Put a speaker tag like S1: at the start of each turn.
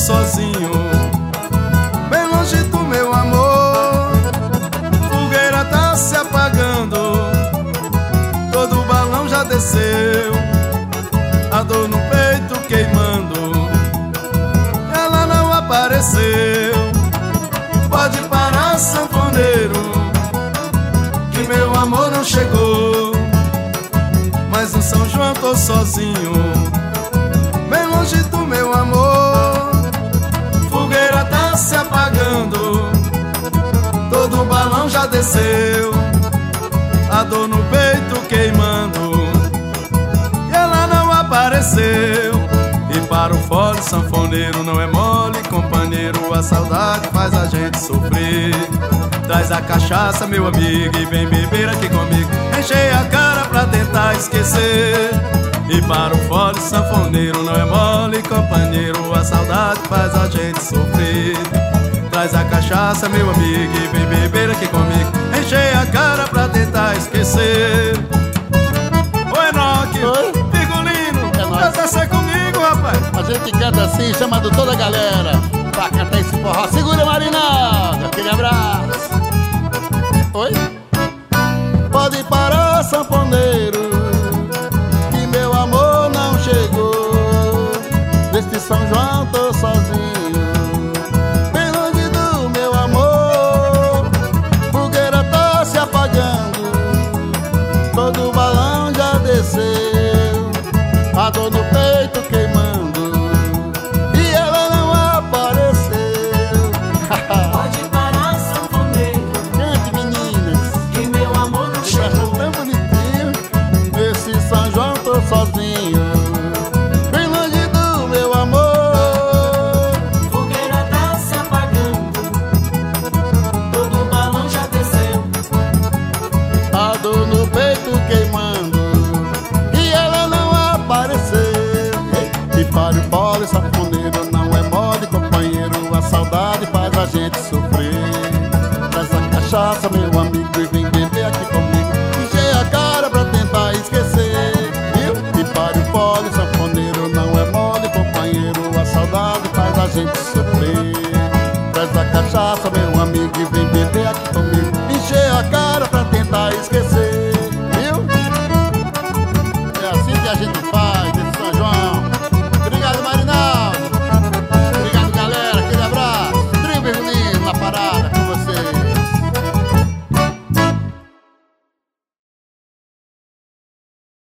S1: sozinho, bem longe do meu amor. Fogueira tá se apagando, todo balão já desceu, a dor no peito queimando, ela não apareceu. Pode parar, sanfoneiro, que meu amor não chegou. Mas no São João tô sozinho, bem longe do meu amor. Fogueira tá se apagando, todo balão já desceu, a dor no peito queimando, e ela não apareceu. E para o fole sanfoneiro não é mole, companheiro, a saudade faz a gente sofrer. Traz a cachaça, meu amigo, e vem beber aqui comigo, enchei a cara pra tentar esquecer. E para o fole sanfoneiro não é mole, companheiro, a saudade faz a gente sofrer. Traz a cachaça, meu amigo, e vem beber aqui comigo, enchei a cara pra tentar esquecer. Oi, Enoque!
S2: Oi?
S1: Figurino!
S2: É nóis.
S1: Quer descer comigo, rapaz?
S2: A gente canta assim, chamando toda a galera pra cantar esse forró. Segura, Marinaldo, aquele abraço. Oi? Pode parar, sanfoneiro, que meu amor não chegou. Neste São João tô sozinho, bem longe do meu amor. Fogueira tá se apagando, todo balão já desceu, a dor no peito